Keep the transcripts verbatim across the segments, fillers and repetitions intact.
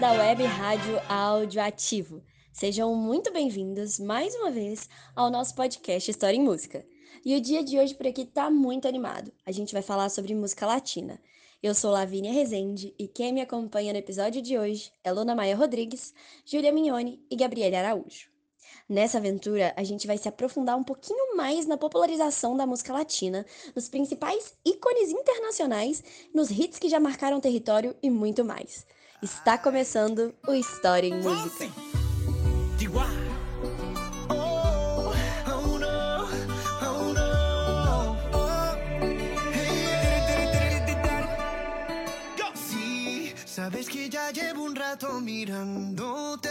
da Web Rádio Audioativo. Sejam muito bem-vindos, mais uma vez, ao nosso podcast História em Música. E o dia de hoje por aqui tá muito animado. A gente vai falar sobre música latina. Eu sou Lavínia Rezende e quem me acompanha no episódio de hoje é Luna Maia Rodrigues, Júlia Mignoni e Gabriele Araújo. Nessa aventura, a gente vai se aprofundar um pouquinho mais na popularização da música latina, nos principais ícones internacionais, nos hits que já marcaram território e muito mais. Está começando o História em Música. Sabes que ya llevo un rato mirándote.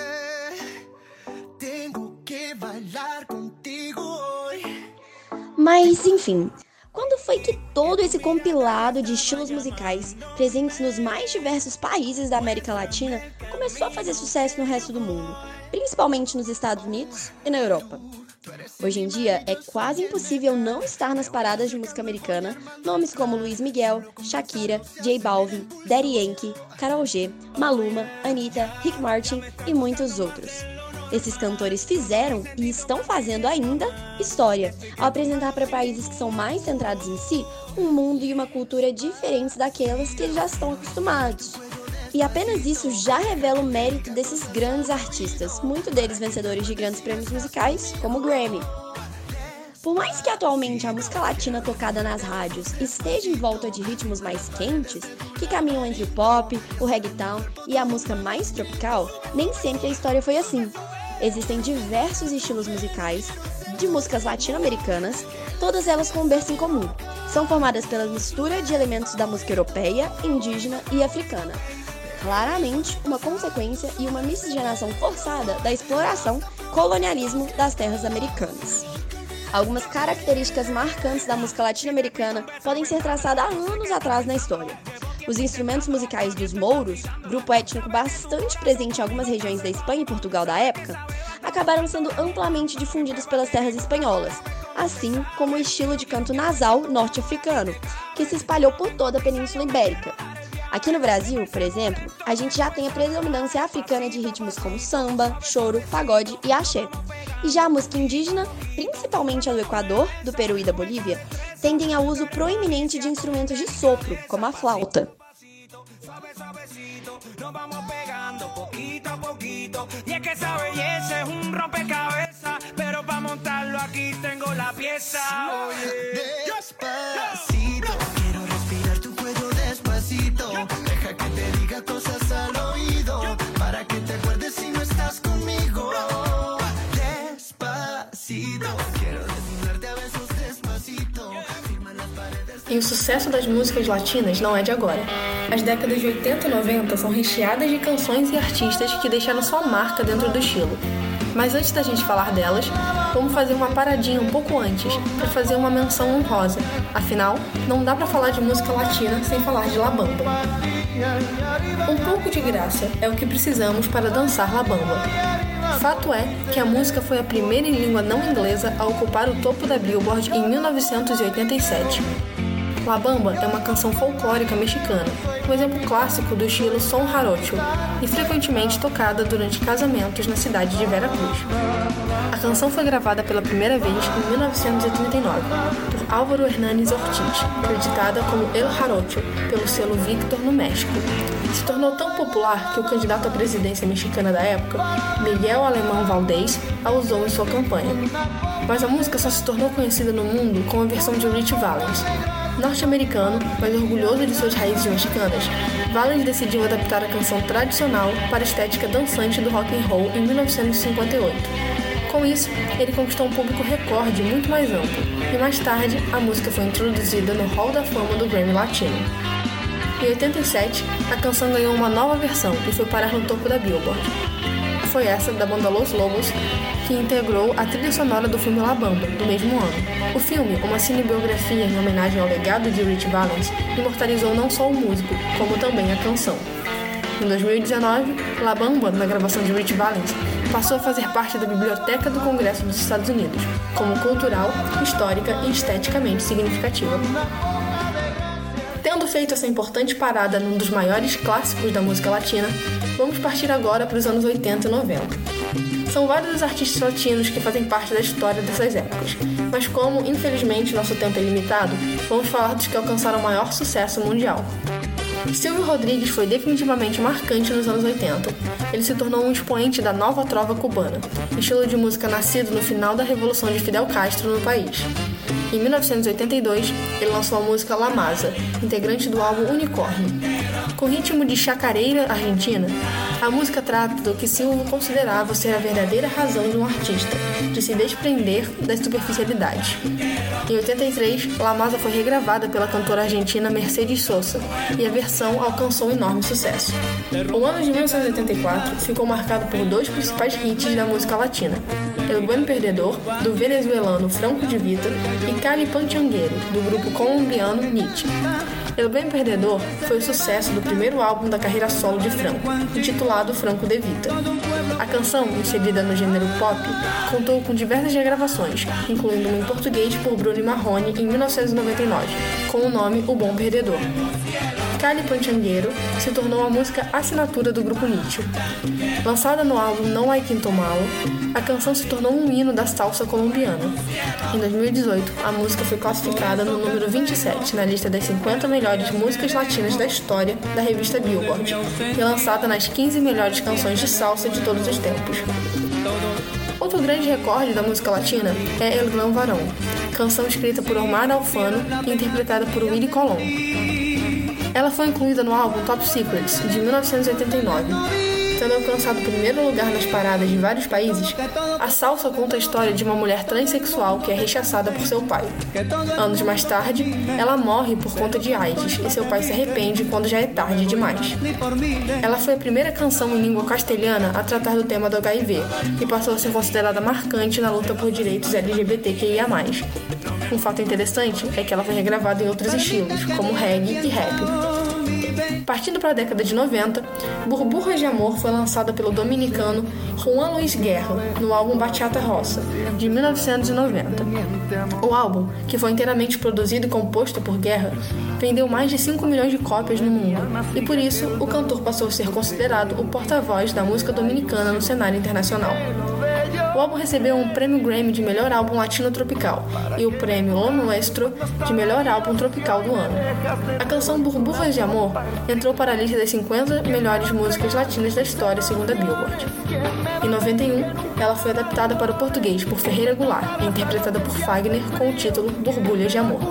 Tengo que bailar contigo hoy. Mas, enfim, quando foi que todo esse compilado de estilos musicais presentes nos mais diversos países da América Latina começou a fazer sucesso no resto do mundo, principalmente nos Estados Unidos e na Europa? Hoje em dia, é quase impossível não estar nas paradas de música americana nomes como Luiz Miguel, Shakira, J Balvin, Daddy Yankee, Karol G, Maluma, Anitta, Rick Martin e muitos outros. Esses cantores fizeram e estão fazendo ainda história, ao apresentar para países que são mais centrados em si um mundo e uma cultura diferentes daquelas que eles já estão acostumados. E apenas isso já revela o mérito desses grandes artistas, muitos deles vencedores de grandes prêmios musicais, como o Grammy. Por mais que atualmente a música latina tocada nas rádios esteja em volta de ritmos mais quentes, que caminham entre o pop, o reggaeton e a música mais tropical, nem sempre a história foi assim. Existem diversos estilos musicais de músicas latino-americanas, todas elas com um berço em comum. São formadas pela mistura de elementos da música europeia, indígena e africana. Claramente, uma consequência e uma miscigenação forçada da exploração colonialismo das terras americanas. Algumas características marcantes da música latino-americana podem ser traçadas há anos atrás na história. Os instrumentos musicais dos mouros, grupo étnico bastante presente em algumas regiões da Espanha e Portugal da época, acabaram sendo amplamente difundidos pelas terras espanholas, assim como o estilo de canto nasal norte-africano, que se espalhou por toda a Península Ibérica. Aqui no Brasil, por exemplo, a gente já tem a predominância africana de ritmos como samba, choro, pagode e axé. E já a música indígena, principalmente a do Equador, do Peru e da Bolívia, tendem ao uso proeminente de instrumentos de sopro, como a flauta. Deja que te diga cosas al oído para que te acuerdes si no estás conmigo. Despacito, quiero desnudarte a besos despacito. Firma las paredes. E o sucesso das músicas latinas não é de agora. As décadas de oitenta e noventa são recheadas de canções e artistas que deixaram sua marca dentro do estilo. Mas antes da gente falar delas, vamos fazer uma paradinha um pouco antes, para fazer uma menção honrosa. Afinal, não dá para falar de música latina sem falar de La Bamba. Um pouco de graça é o que precisamos para dançar La Bamba. Fato é que a música foi a primeira em língua não inglesa a ocupar o topo da Billboard em mil novecentos e oitenta e sete. La Bamba é uma canção folclórica mexicana, um exemplo clássico do estilo son jarocho e frequentemente tocada durante casamentos na cidade de Veracruz. A canção foi gravada pela primeira vez em mil novecentos e trinta e nove por Álvaro Hernández Ortiz, creditada como El Jarocho pelo selo Victor no México. Se tornou tão popular que o candidato à presidência mexicana da época, Miguel Alemão Valdés, a usou em sua campanha. Mas a música só se tornou conhecida no mundo com a versão de Ritchie Valens. Norte-americano, mas orgulhoso de suas raízes mexicanas, Valens decidiu adaptar a canção tradicional para a estética dançante do rock and roll em mil novecentos e cinquenta e oito. Com isso, ele conquistou um público recorde muito mais amplo, e mais tarde a música foi introduzida no Hall da Fama do Grammy Latino. Em oitenta e sete, a canção ganhou uma nova versão e foi parar no topo da Billboard. Foi essa da banda Los Lobos que integrou a trilha sonora do filme La Bamba, do mesmo ano. O filme, uma cinebiografia em homenagem ao legado de Ritchie Valens, imortalizou não só o músico, como também a canção. Em dois mil e dezenove, La Bamba, na gravação de Ritchie Valens, passou a fazer parte da Biblioteca do Congresso dos Estados Unidos, como cultural, histórica e esteticamente significativa. Tendo feito essa importante parada num dos maiores clássicos da música latina, Vamos partir agora para os anos oitenta e noventa. São vários os artistas latinos que fazem parte da história dessas épocas, mas como, infelizmente, nosso tempo é limitado, vamos falar dos que alcançaram maior sucesso mundial. Silvio Rodrigues foi definitivamente marcante nos anos oitenta. Ele se tornou um expoente da nova trova cubana, estilo de música nascido no final da Revolução de Fidel Castro no país. Em mil novecentos e oitenta e dois, ele lançou a música La Maza, integrante do álbum Unicórnio. Com ritmo de chacareira argentina, a música trata do que Silvio considerava ser a verdadeira razão de um artista, de se desprender da superficialidade. Em oitenta e três, La Maza foi regravada pela cantora argentina Mercedes Sosa, e a versão alcançou um enorme sucesso. O ano de mil novecentos e oitenta e quatro ficou marcado por dois principais hits da música latina: El Buen Perdedor, do venezuelano Franco de Vita, e Cali Pachanguero, do grupo colombiano Nietzsche. El Buen Perdedor foi o sucesso do primeiro álbum da carreira solo de Franco, intitulado Franco de Vita. A canção, inserida no gênero pop, contou com diversas regravações, incluindo uma em português por Bruno Marrone em mil novecentos e noventa e nove, com o nome O Bom Perdedor. Cali Pachanguero se tornou a música assinatura do grupo Nietzsche. Lançada no álbum Não Hay Quien Tomalo, a canção se tornou um hino da salsa colombiana. Em dois mil e dezoito, a música foi classificada no número vinte e sete na lista das cinquenta melhores músicas latinas da história da revista Billboard, e lançada nas quinze melhores canções de salsa de todos os tempos. Outro grande recorde da música latina é El Gran Varón, canção escrita por Omar Alfano e interpretada por Willy Colón. Ela foi incluída no álbum Top Secrets, de mil novecentos e oitenta e nove. Tendo alcançado o primeiro lugar nas paradas de vários países, a salsa conta a história de uma mulher transexual que é rechaçada por seu pai. Anos mais tarde, ela morre por conta de AIDS e seu pai se arrepende quando já é tarde demais. Ela foi a primeira canção em língua castelhana a tratar do tema do H I V e passou a ser considerada marcante na luta por direitos L G B T Q I A mais. Um fato interessante é que ela foi regravada em outros estilos, como reggae e rap. Partindo para a década de noventa, Burbujas de Amor foi lançada pelo dominicano Juan Luis Guerra no álbum Bachata Rosa, de mil novecentos e noventa. O álbum, que foi inteiramente produzido e composto por Guerra, vendeu mais de cinco milhões de cópias no mundo, e por isso o cantor passou a ser considerado o porta-voz da música dominicana no cenário internacional. O álbum recebeu um prêmio Grammy de melhor álbum latino tropical e o prêmio Lo Nuestro de melhor álbum tropical do ano. A canção Burbujas de Amor entrou para a lista das cinquenta melhores músicas latinas da história, segundo a Billboard. Em noventa e um, ela foi adaptada para o português por Ferreira Goulart e interpretada por Fagner com o título Borbulhas de Amor.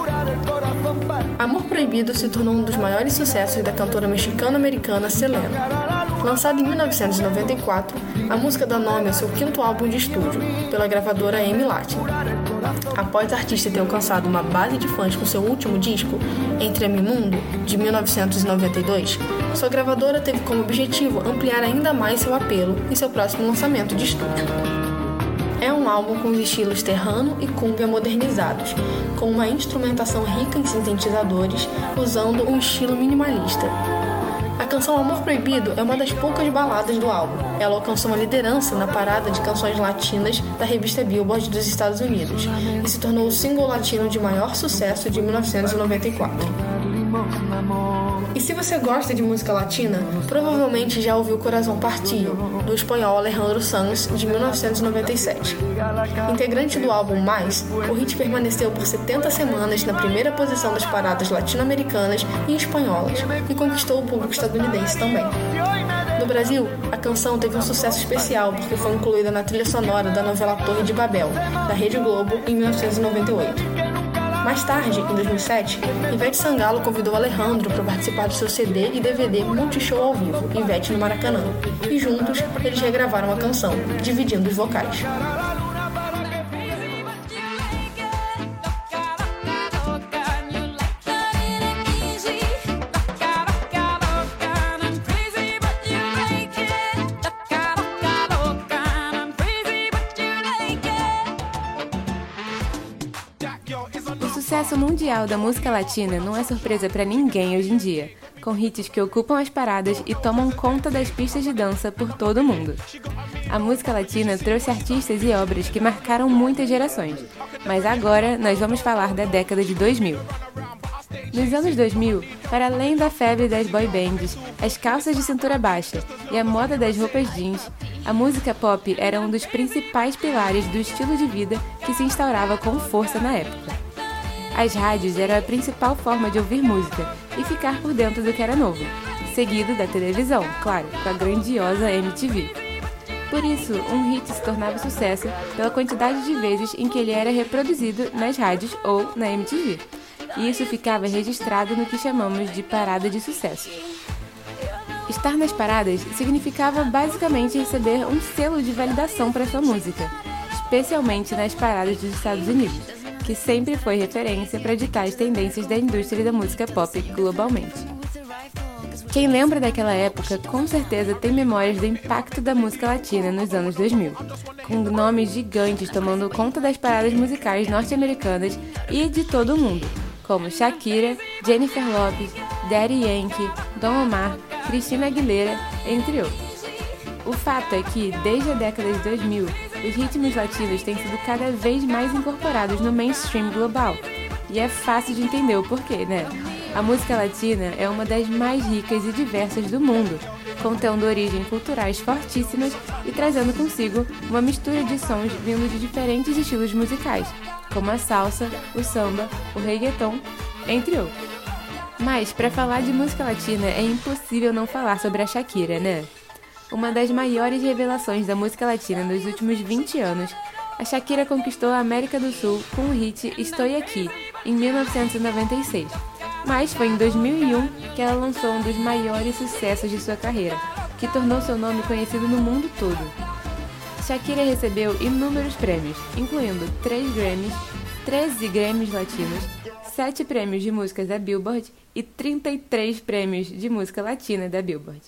Amor Proibido se tornou um dos maiores sucessos da cantora mexicano-americana Selena. Lançada em mil novecentos e noventa e quatro, a música dá nome ao seu quinto álbum de estúdio, pela gravadora M Latin. Após a artista ter alcançado uma base de fãs com seu último disco, Entre a Mi Mundo, de mil novecentos e noventa e dois, sua gravadora teve como objetivo ampliar ainda mais seu apelo em seu próximo lançamento de estúdio. É um álbum com os estilos terrano e cumbia modernizados, com uma instrumentação rica em sintetizadores, usando um estilo minimalista. A canção Amor Proibido é uma das poucas baladas do álbum. Ela alcançou uma liderança na parada de canções latinas da revista Billboard dos Estados Unidos e se tornou o single latino de maior sucesso de mil novecentos e noventa e quatro. E se você gosta de música latina, provavelmente já ouviu Corazón Partido, do espanhol Alejandro Sanz, de mil novecentos e noventa e sete. Integrante do álbum Mais, o hit permaneceu por setenta semanas na primeira posição das paradas latino-americanas e espanholas e conquistou o público estadunidense também. No Brasil, a canção teve um sucesso especial porque foi incluída na trilha sonora da novela Torre de Babel, da Rede Globo, em mil novecentos e noventa e oito. Mais tarde, em dois mil e sete, Ivete Sangalo convidou Alejandro para participar do seu C D e D V D Multishow ao vivo, Ivete no Maracanã, e juntos eles regravaram a canção, dividindo os vocais. O sucesso mundial da música latina não é surpresa para ninguém hoje em dia, com hits que ocupam as paradas e tomam conta das pistas de dança por todo o mundo. A música latina trouxe artistas e obras que marcaram muitas gerações, mas agora nós vamos falar da década de dois mil. Nos anos dois mil, para além da febre das boy bands, as calças de cintura baixa e a moda das roupas jeans, a música pop era um dos principais pilares do estilo de vida que se instaurava com força na época. As rádios eram a principal forma de ouvir música e ficar por dentro do que era novo, seguido da televisão, claro, com a grandiosa M T V. Por isso, um hit se tornava sucesso pela quantidade de vezes em que ele era reproduzido nas rádios ou na M T V. E isso ficava registrado no que chamamos de parada de sucesso. Estar nas paradas significava basicamente receber um selo de validação para sua música, especialmente nas paradas dos Estados Unidos, que sempre foi referência para ditar as tendências da indústria da música pop globalmente. Quem lembra daquela época, com certeza tem memórias do impacto da música latina nos anos dois mil, com nomes gigantes tomando conta das paradas musicais norte-americanas e de todo o mundo, como Shakira, Jennifer Lopez, Daddy Yankee, Don Omar, Christina Aguilera, entre outros. O fato é que, desde a década de dois mil, os ritmos latinos têm sido cada vez mais incorporados no mainstream global. E é fácil de entender o porquê, né? A música latina é uma das mais ricas e diversas do mundo, contendo origens culturais fortíssimas e trazendo consigo uma mistura de sons vindo de diferentes estilos musicais, como a salsa, o samba, o reggaeton, entre outros. Mas, para falar de música latina, é impossível não falar sobre a Shakira, né? Uma das maiores revelações da música latina nos últimos vinte anos, a Shakira conquistou a América do Sul com o hit Estoy Aqui, em mil novecentos e noventa e seis. Mas foi em dois mil e um que ela lançou um dos maiores sucessos de sua carreira, que tornou seu nome conhecido no mundo todo. Shakira recebeu inúmeros prêmios, incluindo três Grammys, treze Grammys latinos, sete prêmios de músicas da Billboard e trinta e três prêmios de música latina da Billboard.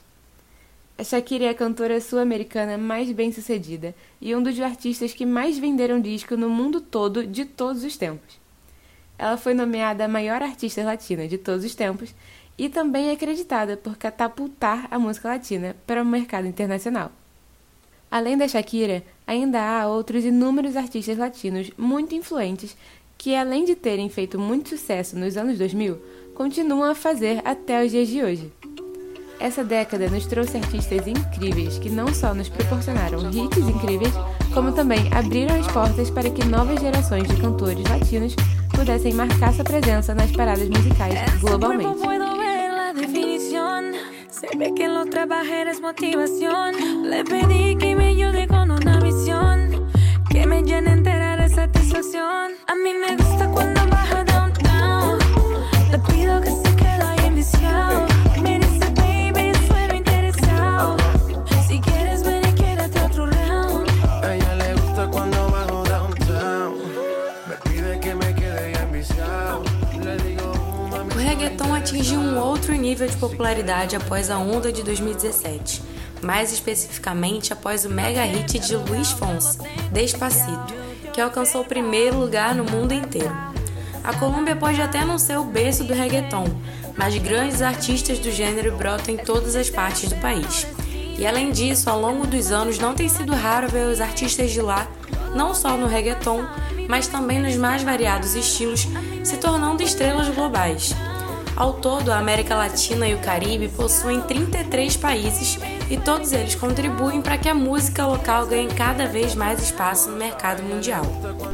A Shakira é a cantora sul-americana mais bem-sucedida e um dos artistas que mais venderam disco no mundo todo de todos os tempos. Ela foi nomeada a maior artista latina de todos os tempos e também é acreditada por catapultar a música latina para o mercado internacional. Além da Shakira, ainda há outros inúmeros artistas latinos muito influentes que, além de terem feito muito sucesso nos anos dois mil, continuam a fazer até os dias de hoje. Essa década nos trouxe artistas incríveis que não só nos proporcionaram hits incríveis, como também abriram as portas para que novas gerações de cantores latinos pudessem marcar sua presença nas paradas musicais globalmente. Se ve que lo trabajé es motivación. Le pedí que me ayude con una visión que me llene entera de satisfacción. A mí me gusta cuando baja downtown. Le pido que se quede ahí enviciado. Me dice baby, sueno interesado. Si quieres ven y quédate otro round. A ella le gusta cuando bajo downtown. Me pide que me quede ahí enviciado. Le digo O reggaeton atingiu um outro nível de popularidade após a onda de dois mil e dezessete, mais especificamente após o mega hit de Luís Fonsi, Despacito, que alcançou o primeiro lugar no mundo inteiro. A Colômbia pode até não ser o berço do reggaeton, mas grandes artistas do gênero brotam em todas as partes do país. E além disso, ao longo dos anos não tem sido raro ver os artistas de lá, não só no reggaeton, mas também nos mais variados estilos, se tornando estrelas globais. Ao todo, a América Latina e o Caribe possuem trinta e três países e todos eles contribuem para que a música local ganhe cada vez mais espaço no mercado mundial.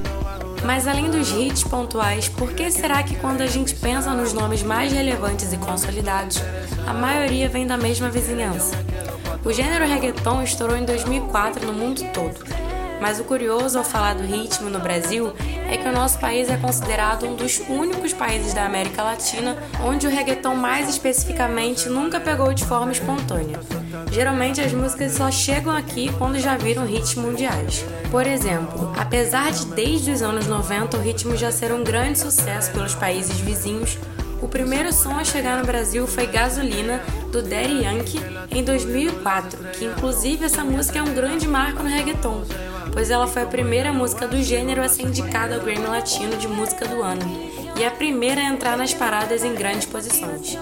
Mas além dos hits pontuais, por que será que quando a gente pensa nos nomes mais relevantes e consolidados, a maioria vem da mesma vizinhança? O gênero reggaeton estourou em dois mil e quatro no mundo todo. Mas o curioso ao falar do ritmo no Brasil é que o nosso país é considerado um dos únicos países da América Latina onde o reggaeton mais especificamente nunca pegou de forma espontânea. Geralmente as músicas só chegam aqui quando já viram hits mundiais. Por exemplo, apesar de desde os anos noventa o ritmo já ser um grande sucesso pelos países vizinhos, o primeiro som a chegar no Brasil foi Gasolina, do Daddy Yankee, em dois mil e quatro, que inclusive essa música é um grande marco no reggaeton, pois ela foi a primeira música do gênero a ser indicada ao Grammy Latino de Música do Ano, e a primeira a entrar nas paradas em grandes posições.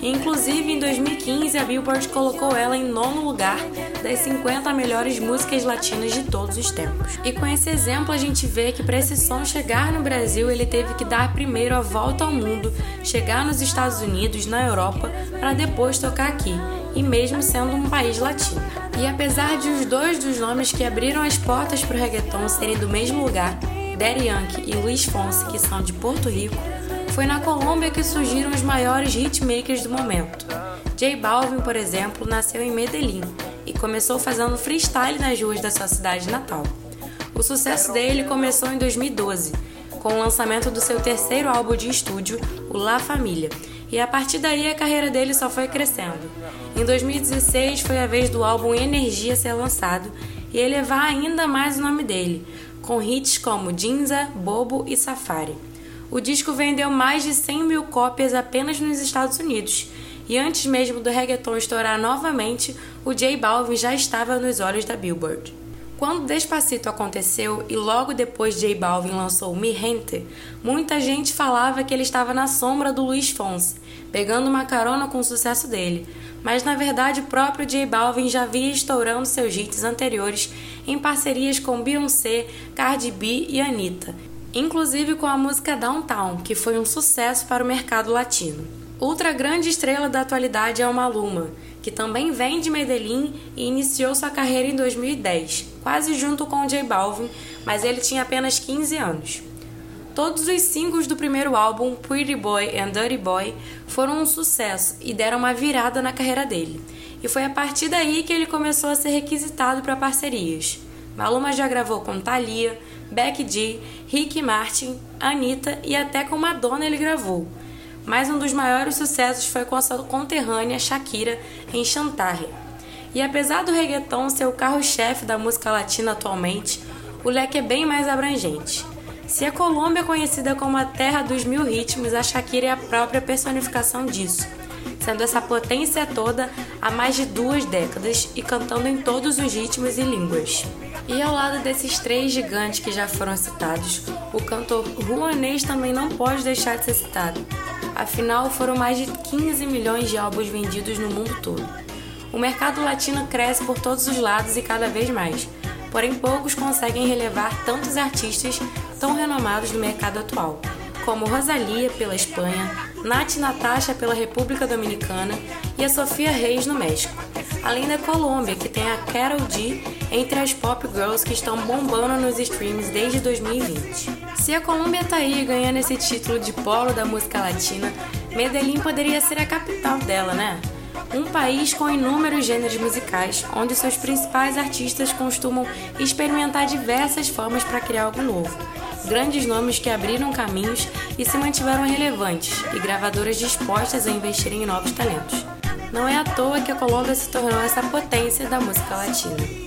E, inclusive, em dois mil e quinze, a Billboard colocou ela em nono lugar das cinquenta melhores músicas latinas de todos os tempos. E com esse exemplo, a gente vê que para esse som chegar no Brasil, ele teve que dar primeiro a volta ao mundo, chegar nos Estados Unidos, na Europa, para depois tocar aqui, e mesmo sendo um país latino. E apesar de os dois dos nomes que abriram as portas para o reggaeton serem do mesmo lugar, Daddy Yankee e Luis Fonsi, que são de Porto Rico, foi na Colômbia que surgiram os maiores hitmakers do momento. J Balvin, por exemplo, nasceu em Medellín e começou fazendo freestyle nas ruas da sua cidade natal. O sucesso dele começou em dois mil e doze, com o lançamento do seu terceiro álbum de estúdio, o La Família, e a partir daí a carreira dele só foi crescendo. Em dois mil e dezesseis foi a vez do álbum Energia ser lançado e elevar ainda mais o nome dele, com hits como Ginza, Bobo e Safari. O disco vendeu mais de cem mil cópias apenas nos Estados Unidos, e antes mesmo do reggaeton estourar novamente, o J Balvin já estava nos olhos da Billboard. Quando Despacito aconteceu e logo depois J Balvin lançou Mi Gente, muita gente falava que ele estava na sombra do Luis Fonsi, pegando uma carona com o sucesso dele, mas na verdade o próprio J Balvin já vinha estourando seus hits anteriores em parcerias com Beyoncé, Cardi B e Anitta, inclusive com a música Downtown, que foi um sucesso para o mercado latino. Outra grande estrela da atualidade é o Maluma, que também vem de Medellín e iniciou sua carreira em dois mil e dez, quase junto com o J Balvin, mas ele tinha apenas quinze anos. Todos os singles do primeiro álbum, Pretty Boy and Dirty Boy, foram um sucesso e deram uma virada na carreira dele. E foi a partir daí que ele começou a ser requisitado para parcerias. Maluma já gravou com Thalia, Becky G, Ricky Martin, Anitta e até com Madonna ele gravou. Mas um dos maiores sucessos foi com a sua conterrânea Shakira em Chantarre. E apesar do reggaeton ser o carro-chefe da música latina atualmente, o leque é bem mais abrangente. Se a Colômbia é conhecida como a terra dos mil ritmos, a Shakira é a própria personificação disso, sendo essa potência toda há mais de duas décadas e cantando em todos os ritmos e línguas. E ao lado desses três gigantes que já foram citados, o cantor ruanês também não pode deixar de ser citado. Afinal, foram mais de quinze milhões de álbuns vendidos no mundo todo. O mercado latino cresce por todos os lados e cada vez mais, porém poucos conseguem relevar tantos artistas tão renomados no mercado atual, como Rosalía pela Espanha, Nath Natasha pela República Dominicana e a Sofia Reis no México, além da Colômbia, que tem a Karol G entre as pop girls que estão bombando nos streams desde dois mil e vinte. Se a Colômbia tá aí ganhando esse título de polo da música latina, Medellín poderia ser a capital dela, né? Um país com inúmeros gêneros musicais, onde seus principais artistas costumam experimentar diversas formas para criar algo novo. Grandes nomes que abriram caminhos e se mantiveram relevantes, e gravadoras dispostas a investirem em novos talentos. Não é à toa que a Colômbia se tornou essa potência da música latina.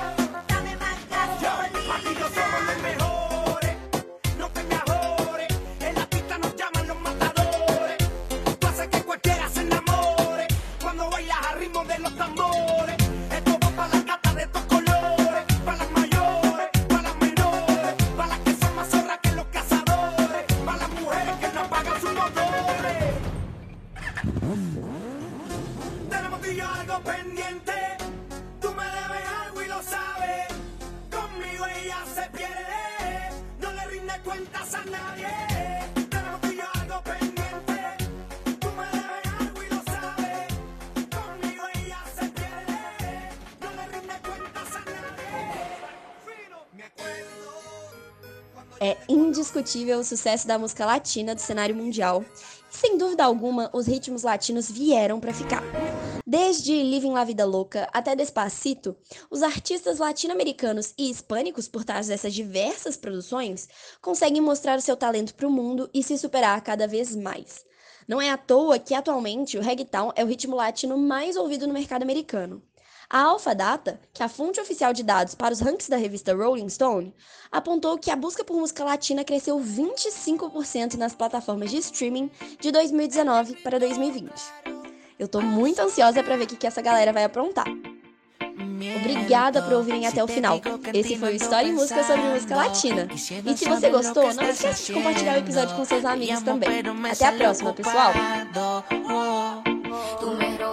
É indiscutível o sucesso da música latina do cenário mundial. E, sem dúvida alguma, os ritmos latinos vieram para ficar. Desde Living La Vida Loca até Despacito, os artistas latino-americanos e hispânicos por trás dessas diversas produções conseguem mostrar o seu talento para o mundo e se superar cada vez mais. Não é à toa que, atualmente, o reggaeton é o ritmo latino mais ouvido no mercado americano. A Alpha Data, que é a fonte oficial de dados para os rankings da revista Rolling Stone, apontou que a busca por música latina cresceu vinte e cinco por cento nas plataformas de streaming de dois mil e dezenove para dois mil e vinte. Eu tô muito ansiosa para ver o que essa galera vai aprontar. Obrigada por ouvirem até o final. Esse foi o História e Música sobre música latina. E se você gostou, não esqueça de compartilhar o episódio com seus amigos também. Até a próxima, pessoal! Tú me robas